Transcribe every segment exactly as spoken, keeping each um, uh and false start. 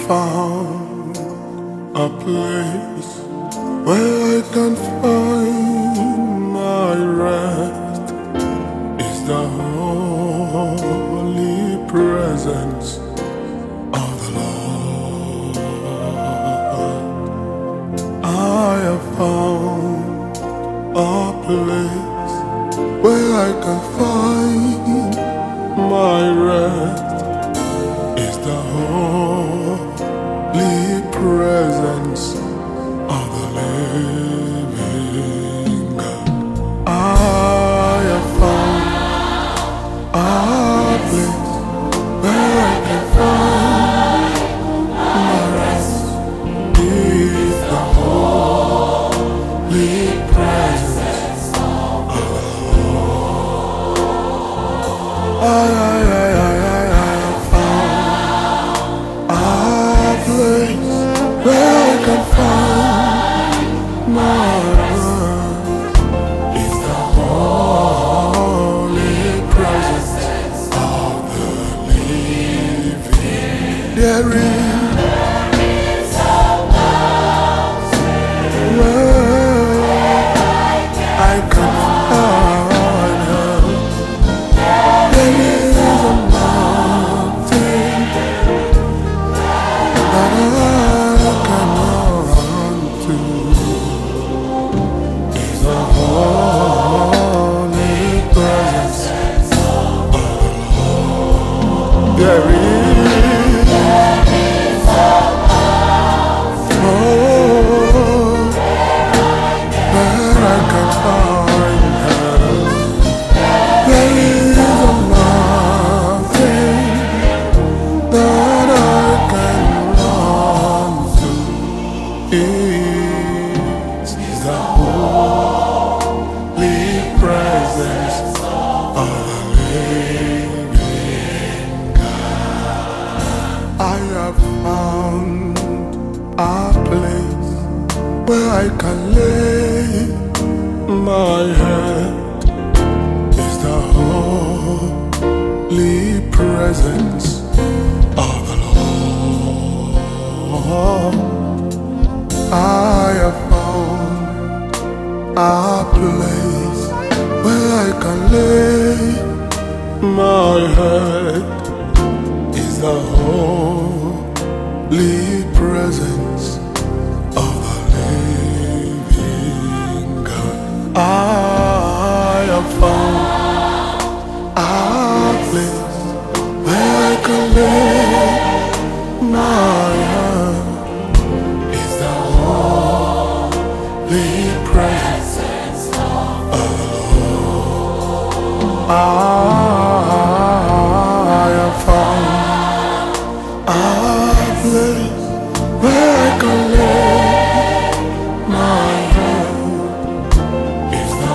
found a place where I can find my rest. It's the holy presence of the Lord. I have found a place where I can find my rest. It's the holy presence of the living God. I have found a place where I can find my rest. It's the holy presence of the Lord. I, I, I, I, I have found a place where I can find my rest. It's the holy presence of the living. There is where I can find her. There is a mountain that I can run to. It's the holy presence of the Lord. There is oh, where I can find her. There is a mountain that I can run to. It is the holy presence of the living God. I have found a place where I can lay my head. It's the holy presence of the Lord. I have found a place where I can lay my head. It's the holy presence of the living God. I have found a place where I can lay my head. It's the holy presence of the Lord. I have found a place where I can lay my head. It's the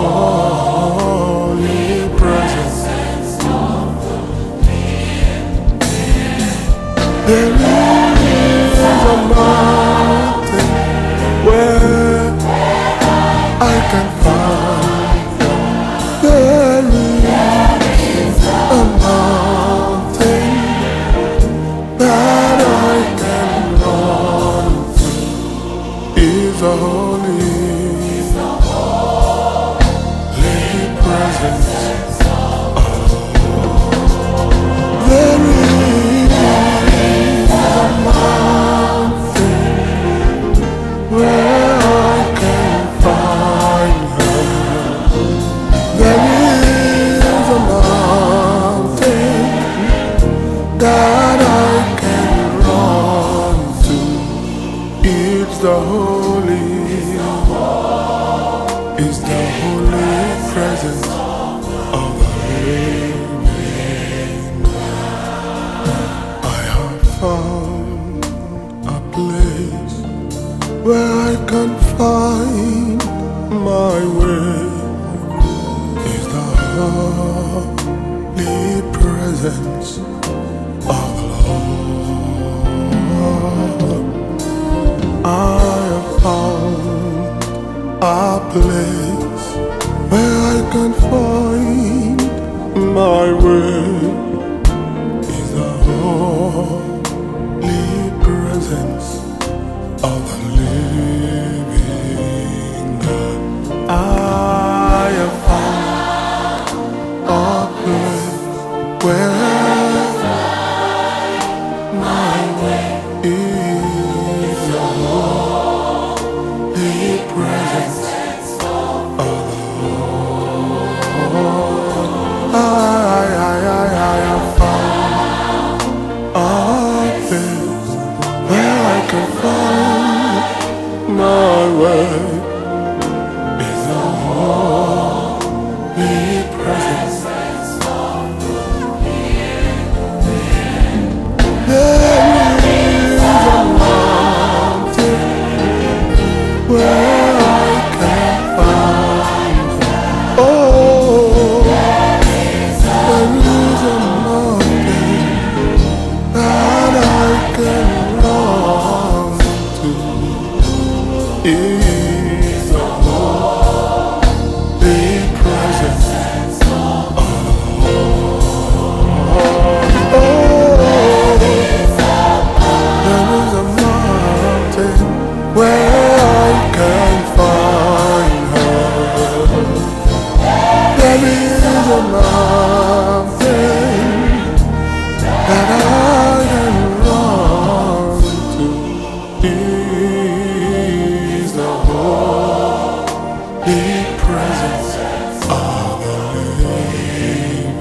holy presence of the living. There is a mountain where I can find. There is a mountain that I can run to. Is a holy, holy presence of the Lord. There is a mountain where I can find her. There is a mountain that I can run to. It's the holy, it's the holy presence of the living God. I have found a place where I can find my way. It's the holy presence of the Lord. I have found a place where I can find my way. Is the holy presence my way is the holy presence. There is a mountain where I can find. Oh, there is a mountain that I can run to. Is the holy presence of the Lord. Oh, there is a mountain where I can find her. There is a mountain that I can run to. Is the holy presence of the living.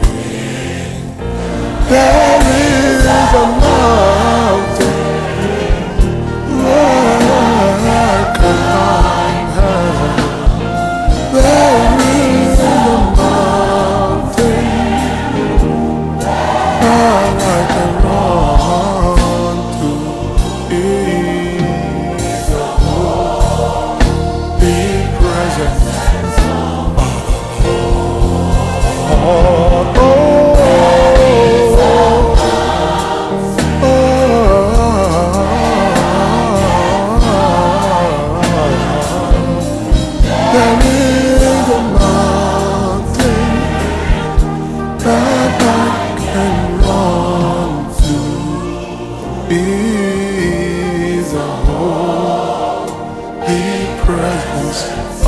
There is a mountain where I can find her. There is a mountain that I can run to. Is the holy presence of the Lord. Oh, there is a mountain that I can run to. Is the holy presence